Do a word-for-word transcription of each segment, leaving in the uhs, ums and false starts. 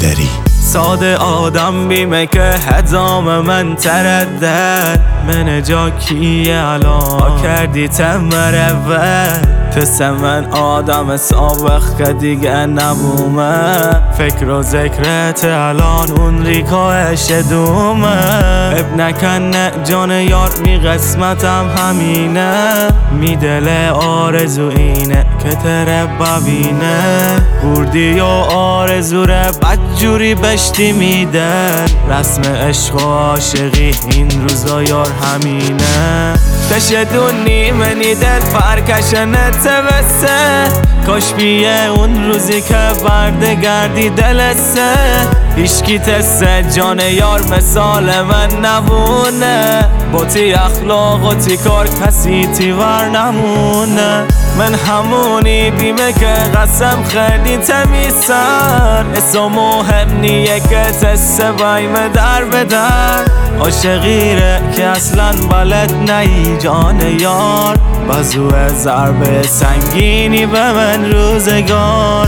هیدری. ساده آدم بیمه که هزام من تردد من جا کیه الان کردی تمر اول پس من آدم سابق که دیگه نبومه فکر و ذکرت الان اون ریکاش دومه اب نکنه جان یار می قسمتم همینه می دل آرزو اینه که تره ببینه بردی و آرزو ره بدجوری بشتی میدن رسم عشق و عاشقی این روزا یار همینه تشدونی منی دل فرکشنه تبسه کاش بیه اون روزی که بردگردی دلسه هیشکی تسه جان یار مثال من نبونه با تی اخلاق و تی کار کسی تی ور نمونه من همونی بیمه که قسم خیلی تمیسن اسم مهم نیه که تسه بایم در بدر عاشقیره که اصلا بلد نی جان یار بازو ضربه سنگینی به من روزگار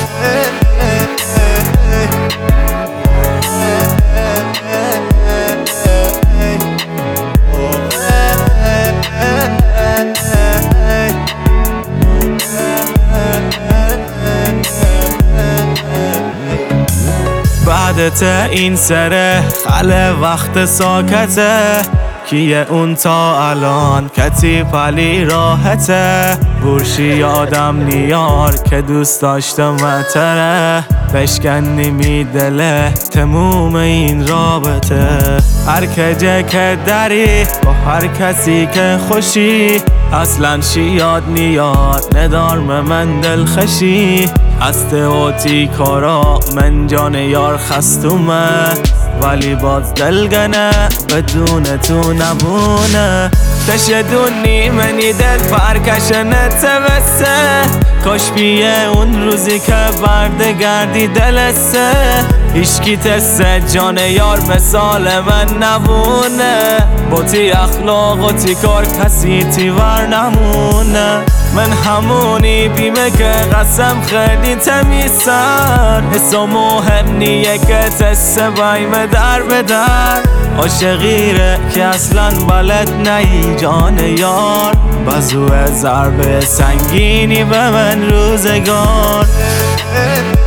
بعدت این سره خله وقت ساکته کیه اون تا الان کتی پلی راحته بورشی یادم نیار که دوست داشتم متره بشکنی می دله تموم این رابطه هر کجه که داری با هر کسی که خوشی اصلا شی یاد نیاد ندارم من دل خشی هست اوتی کارا من جان یار خستومه ولی باز دلگنه بدون تو نمونه تشدونی منی دل فرکشنه تبسه کاش بیه اون روزی که بردگردی دلسه هیشکی تسه جان یار مثال من نبونه با تی اخلاق و تی کار کسی تی ور نمونه من همونی بیمه که قسم خیلی تمیسن اسم مهم نیه که تسه بایم در بدر عاشقیره که اصلا بلد نی جان یار بازو ضربه سنگینی به من روزگار